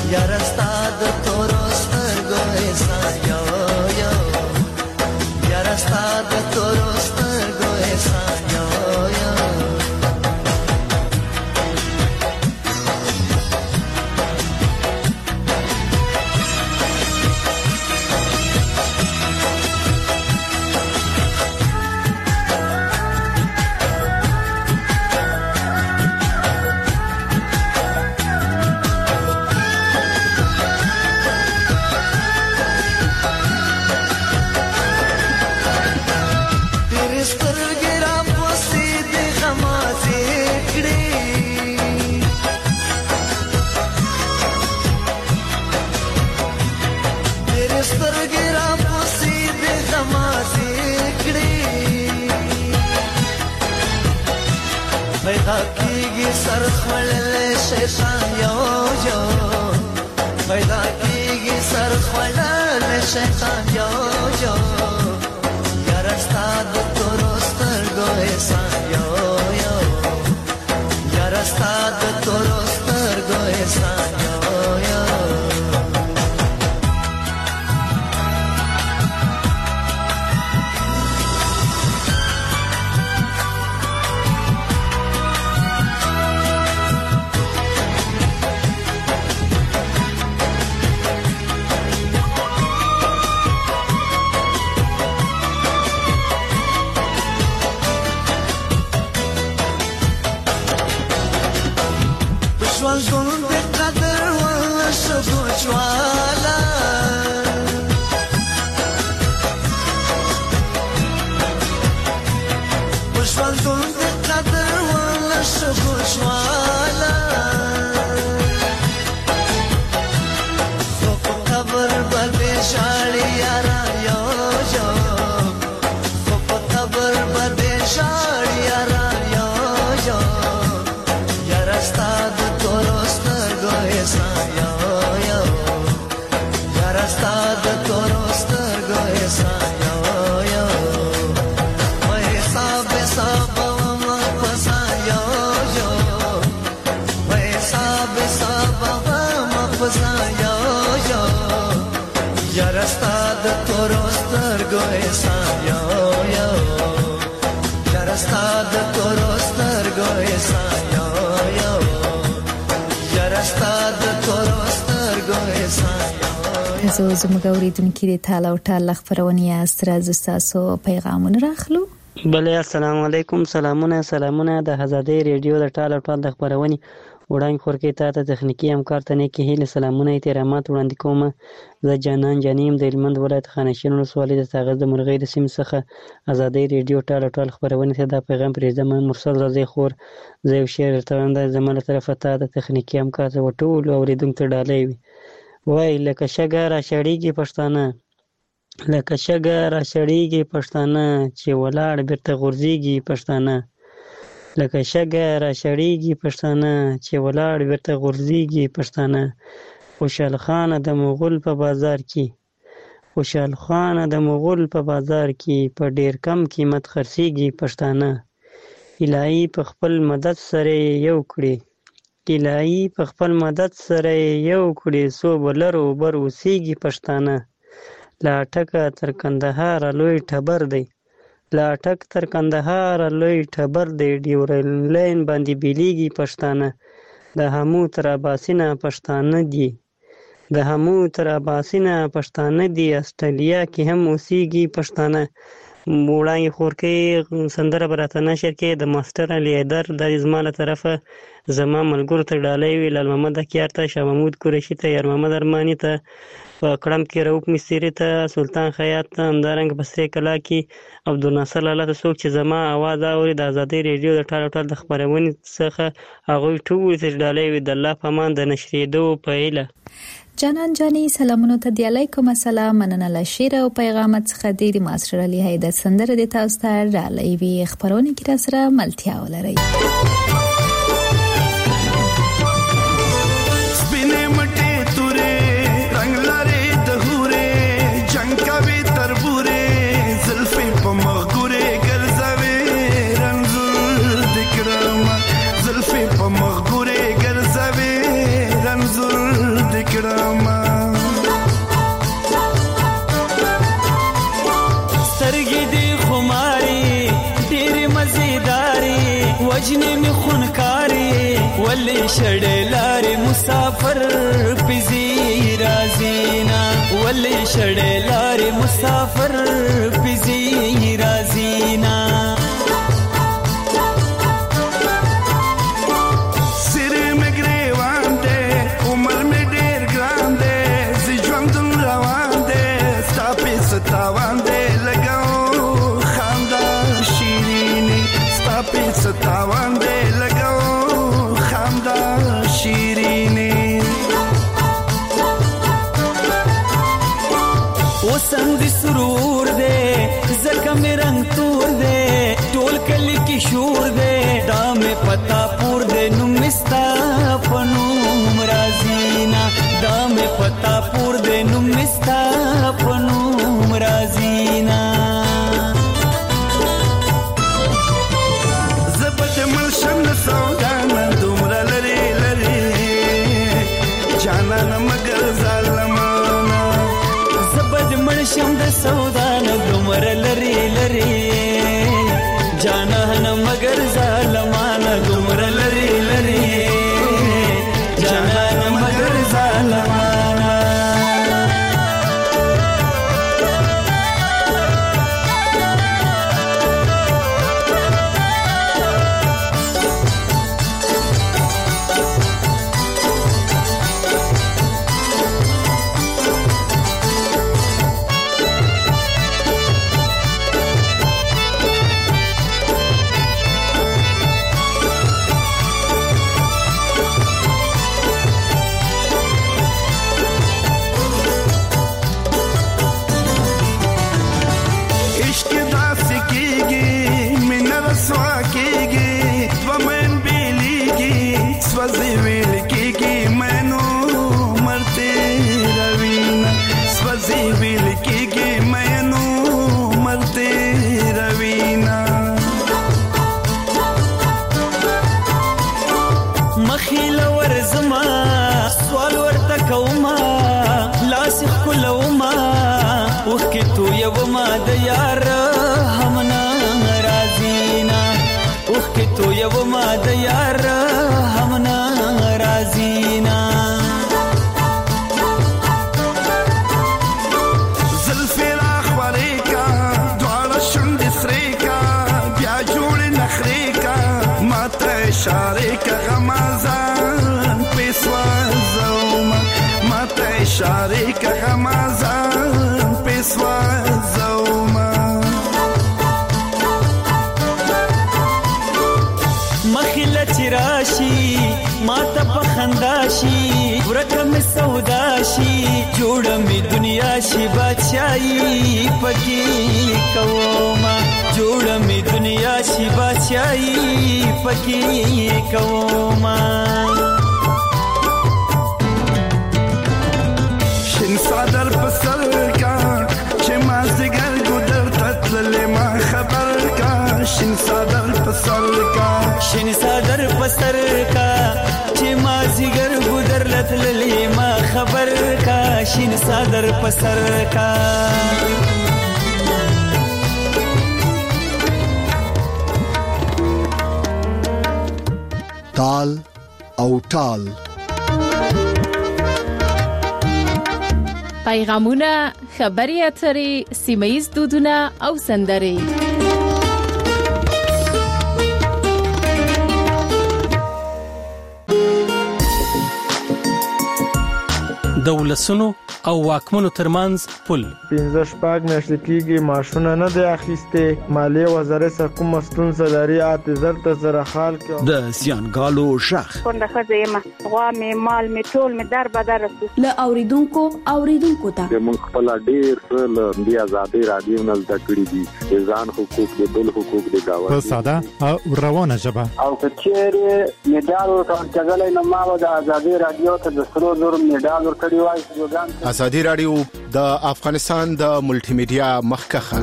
S9: یار استاد تورو سترګو احسان یو یو یار استاد تورو سترګو احسان یو یو کیږي سر خړل شیطان یو یو پیدا کیږي سر خړل شیطان یو یو یار استاد تورو سترګو احسان یو یو یار استاد تورو سترګو احسان یو یو ژوند د قدر ولا شګو جوالا ژوند د قدر ولا شګو جوالا په قبر باندې شاړي یارا یو یو په قبر باندې شاړي یارا یو یو یار استاد Yarastad toro stargo esan yo yo Yarastad toro stargo esan yo yo Yarastad toro stargo esan yo
S3: زه زموږ اوریدونکو د تعالی او تعالی خبرونه استراز تاسو پیغامونه راخلو
S10: بله السلام علیکم سلامونه د آزادۍ ریډیو د تعالی او تعالی خبرونه وړاندې خورکې ته تخنیکی همکار ته نه کې هیله سلامونه احترامات وړاندې کوم زه جانان جانیم د هلمند ولایت خانشین ولسوالۍ د تاغز د مرغۍ د سیمې څخه آزادۍ ریډیو ټال خبرونه ته دا پیغام پرېږدم مرسل رضی خور زه یو شعر درته وایم دا زما له طرفه ته د تخنیکي همکار ته ټولو اورېدونکو ته ډالۍ وي وای لکه شګه راشړېږي پښتانه لکه شګه راشړېږي پښتانه چې ولاړ بیرته غورځېږي پښتانه لکه شګه راشړېږي پښتانه چې ولاړ بیرته غورځېږي پښتانه خوشحال خان د مغول په بازار کې خوشحال خان د مغول په بازار کې په ډیر کم قیمت خرڅېږي پښتانه الهي په خپل مدد سره یو کړي الهي په خپل مدد سره یو کړي سو بلرو بر اوسېږي پښتانه لا ټکه تر کندهار لوی ټبر دی لا ټک تر کندهار لوی ټبر دی ډیورل لاین باندې بیلیږي پښتانه د همو تر اباسینه پښتانه دي د همو تر اباسینه پښتانه دي استرالیا کې هم اوسېږي پښتانه وړاندې خورکې سندره به راته نشر کې د ماسټر علي حیدر د زما له طرفه زما ملګرو ته ډالۍ وي لال محمد اکیار ته شاه محمود قریشي ته یار محمد ارماني ته په کړم کې رؤف مستری ته سلطان خیاط ته همدارنګه په سرې کلا کې عبدالناصر لاله ته څوک چې زما اواز اوري د ازادۍ ریډیو د ټال د خبرونې څخه هغوی ټول ته ډالۍ وي د الله په امان د نشریدو په هیله
S3: جانان جانی سلامونو ته دی علیکم السلام مننه له شیر او پیغامات څخه د ماسټر علي حیدر سندره د تاسو ته ډالۍ وي خبرونه کې را سره ملتیا ولري
S11: ولی شړلار مسافر پزی رازینا ولی شړلار مسافر پزی رازینا
S12: تاوان دې لګاو خندا شیرینې ستا په ستاوان دې لګاو خندا شیرینې
S11: وسم دې سرور دې زکه مې رنگ تور دې ټول کلی کې شور دې دا مې پتا پور دې نو مستا پنوم رازینا دا مې پتا پور دې نو مستا پنوم رازینا
S12: زبد ملشم سودانا دومره لري لري جانان مگر ظالمانا
S11: زبد ملشم سودانا دومره لري لري جانان مگر ظالمانا دومره لري لري جانان مگر ظالمانا
S12: سوزی ویل کیږي مینو مرته روینا سوزی ویل کیږي مینو مرته روینا
S11: مخیل ورزما سوال ورته کوما لاس کولوما وکه تو یو ما د یار همنا رازینا وکه تو یو ما د یار همنا رازینا
S12: زلفی راخوری کا دوار شند سریکا بیا جوڑ نخری کا ماتا اشاره کا غمازان پیسوا زوما ماتا اشاره کا غمازان پیسوا زوما
S11: مخیله چراشی ماتا پخنداشی ورکم سوداشی جوڑمی دنیا شی بادشاہی پکی کوما جوڑمی دنیا شی بادشاہی پکی کوما
S12: شن صادر پسر کا چه مازدگر گودر تطلل ما خبر کا شن صادر پسر کا
S11: شن صادر پسر کا چې ما زیګر ګودر لتللی ما خبر کا شین صادر پسر کا
S1: تال او ټال
S2: پیغامونه خبري اترې سیمایي دودونه او سندري
S13: دولسونو او واکمنو ترمنځ پل
S14: 15 شپږ میاشتې کېږي ماشونه نه دی اخیسته مالیه وزارت کوم ستونزه لري اته زره خال کې
S15: د سیانګالو شخ
S16: څنګه خزیمه غوا می مال می ټول می در بدر
S17: ل اوریدونکو ته
S18: د مونږ خپل ډیر له دی آزادي رادیو نه زده کړی دي ځان حقوق د بل حقوق د گاوه
S19: په ساده او روانه ژبه
S18: او کچېره میډال ورکړل نه ما د آزادي رادیو ته د سرو زور میډال ورکړی وای
S20: ازادي رادیو د افغانستان د ملټي میډیا مخکخه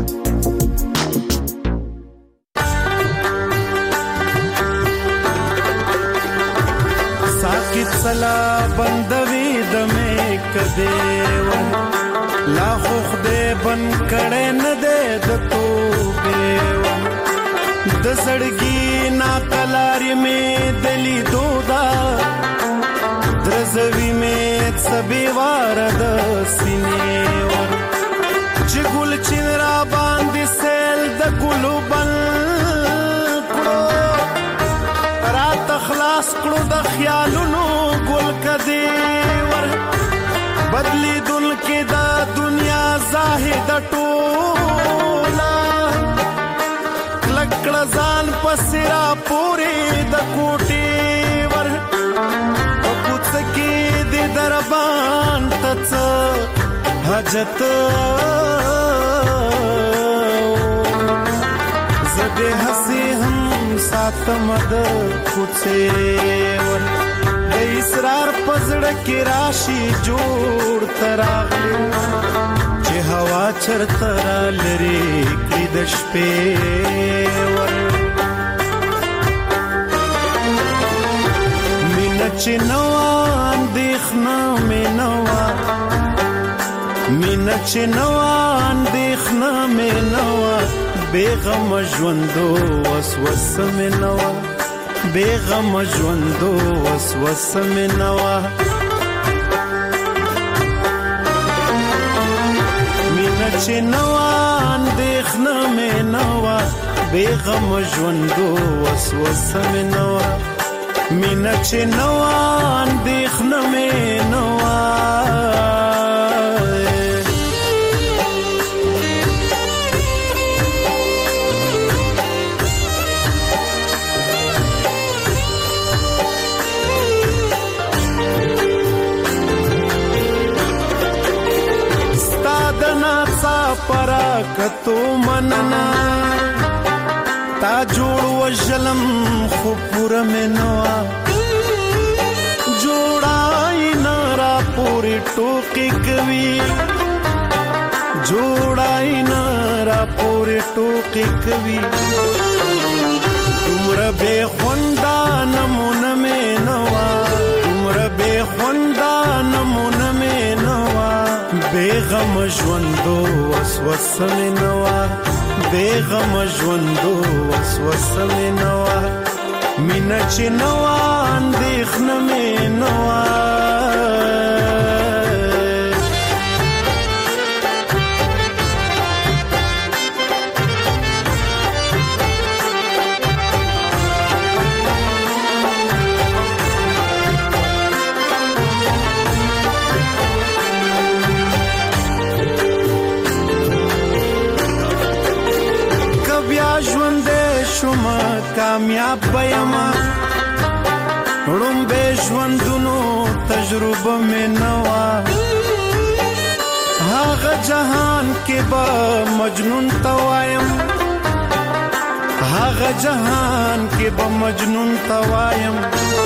S12: ساکت سلا بندوي د مې کده و لا خو خدای بن کړه نه ده د توبه و د سړګي نا کلاري مې دلی دودا سوزوي مې سبي وار د سینې ور چې ګل چین را باندې سیل د ګلو بل کړو را تخلاص کړو د خیالونو ګل کدي ور بدلی دل کې د دنیا زاهد ټولا لکړه ځان پسرا پورې د کوټي ور او پوڅ کې د دربان تڅ حاجت زده هسي هم ساتم د کوڅه ور د اسرار پزړه کې راشي جوړ تراغلي چې هوا چرته لري کې د شپې ور مینه چې نوان دیخنا مینوا مینه چې نوان دیخنا مینوا بیغم ژوندو وسوسه مینوا بیغم ژوندو وسوسه مینوا مینه چې نوان دیخنا مینوا بیغم ژوندو وسوسه مینوا مینه چې نوان دیخنا مینوا پرا کتو مننا تا جوړ وجلم خو پورا منوا جوړای نارا پوری ټوکی کوي جوړای نارا پوری ټوکی کوي عمر به خوندا نمونه منوا عمر به خوندا نمونه منوا بیغم ژوندو وسوسه مینوا بیغم ژوندو وسوسه مینوا مینه چې نوا اندېښنه مینوا شما کامیاب بیما روم به ژوندونو تجربه مې نوا هغه جهان کې به مجنون توایم هغه جهان کې به مجنون توایم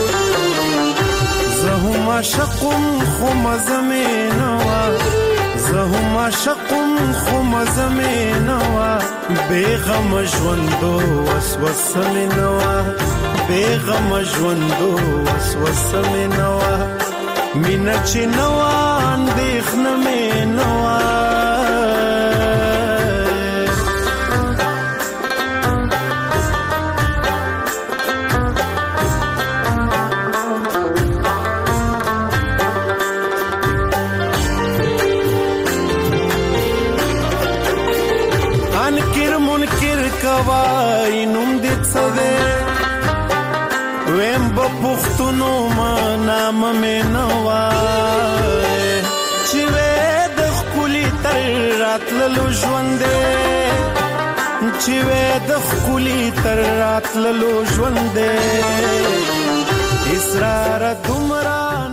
S12: زه هم عاشقم خو مزه مې نوا زه هم عاشقم خو مزه مې نوا بیغم ژوندو وسوسه مې نوا بیغم ژوندو وسوسه مې نوا مینه چې نوا اندېښنه مې نوا کوای نوم دې څه دی ویم به پښتونو ما نام مې نه وای چې وې د ښکلي تر راتللو ژوند دی چې وې د ښکلي تر راتللو ژوند دی اسرار دومره